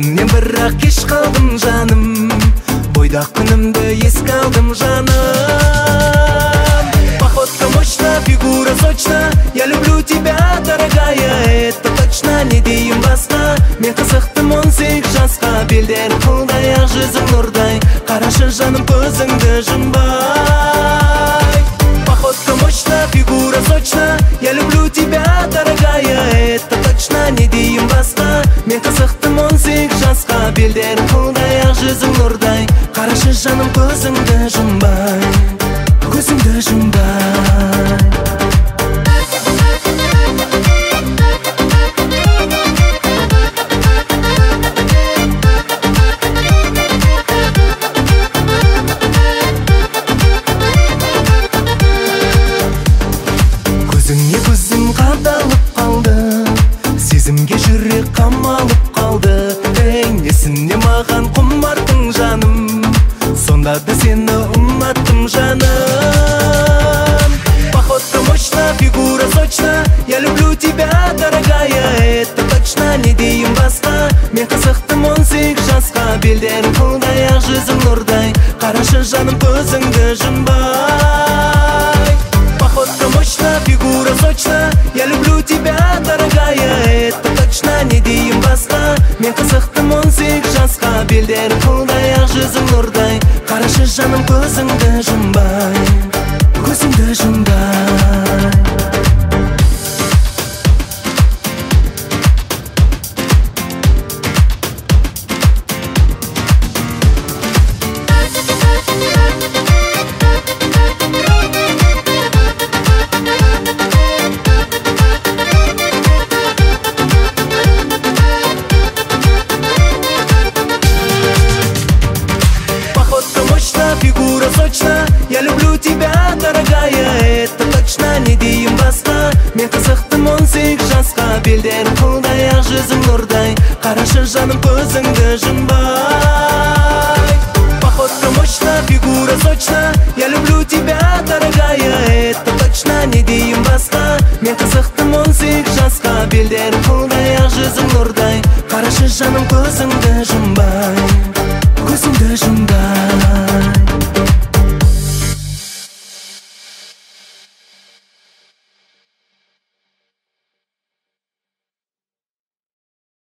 Өзіңнен бірақ кеш қалдым жаным, бойдақ күнімді еске алдым жаным. Походка мощна, фигура сочна, я люблю тебя, дорогая, это точно, не дейін басқа. Мен қызықтым 18 жасқа, белдерің қылдай, ақ жүзің нұрдай. Қарашы жаным көзіңді жұмбай. Походка мощна, фигура сочна, я люблю тебя, дорогая, это точно, не дейін басқа. Мен қызықтым 18 жасқа, белдерің қылдай, ақ жүзің нұрдай. Қарашы жаным көзіңді жұмбай, көзіңді жұмбай. Көзіңе көзім қадалып қалды, сезімге жүрек қамалып қалды. Несіне маған құмартың жаным, сонда да сені ұнаттым жаным. Походка мощна, фигура сочна, я люблю тебя, дорогая, это точно, не дейін басқа. Мен қызықтым 18 жасқа, белдерің қылдай, ақ жүзің нұрдай. Қарашы жаным көзіңді жұмбай. Походка мощна, фигура сочна, я люблю тебя, дорогая, это точно, не дейін басқа. Мен қызықтым 18 жасқа, белдерің қылдай, ақ жүзің нұрдай. Қарашы жаным көзіңді жұмбай, көзіңді жұмбай. Фигура сочна, я люблю тебя, дорогая, это точно, не дейін басқа. Мен қызықтым 18 жасқа, белдерің қылдай, ақ жүзің нұрдай. Қарашы жаным көзіңді жұмбай. Походка мощна, фигура сочна, я люблю тебя, дорогая, это точно, не дейін басқа. Мен қызықтым 18 жасқа, белдерің қылдай, ақ жүзің нұрдай. Қарашы жаным көзіңді жұмбай, көзіңді жұмбай.